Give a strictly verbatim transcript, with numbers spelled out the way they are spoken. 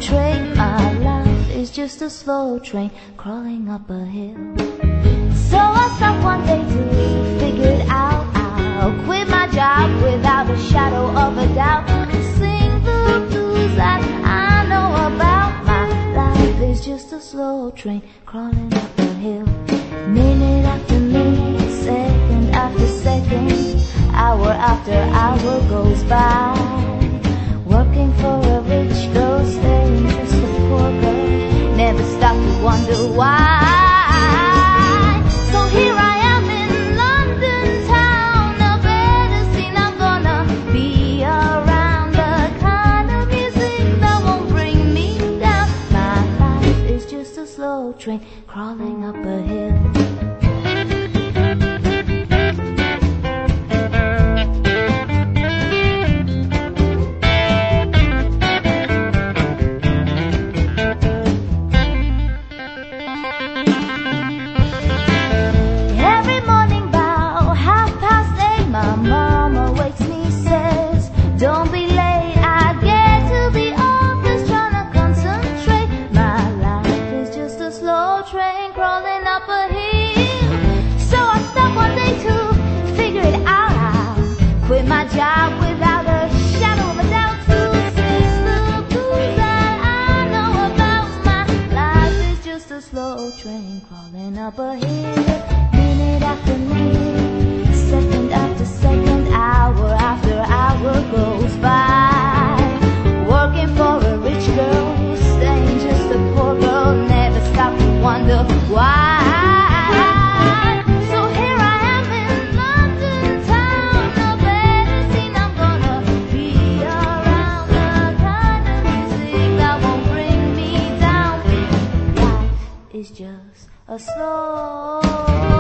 train. My life is just a slow train crawling up a hill. So I stopped one day to figure it out. I'll quit my job without a shadow of a doubt and sing the blues that I know about. My life is just a slow train crawling up a hill. Minute after minute, second after second, hour after hour goes by. Working for a rich girl, staying just a poor girl, never stop to wonder why. So here I am in London town, a better scene I'm gonna be around, the kind of music that won't bring me down. My life is just a slow train crawling up a hill. Train crawling up a hill. So I stopped one day to figure it out. I'll quit my job without a shadow of a doubt to sing the blues that I know about. My life is just a slow train crawling up a hill. Minute after minute, second after second, hour after hour goes by. Working for a rich girl, staying just a poor girl, never stop to wonder why. So here I am in London town, a better scene I'm gonna be around, the kind of music that won't bring me down. Life is just a slow